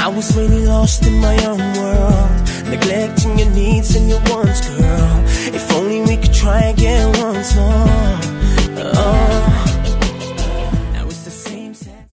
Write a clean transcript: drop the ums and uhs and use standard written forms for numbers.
was really lost in my own world, neglecting your needs and your wants, girl. If only we could try again once more. Oh.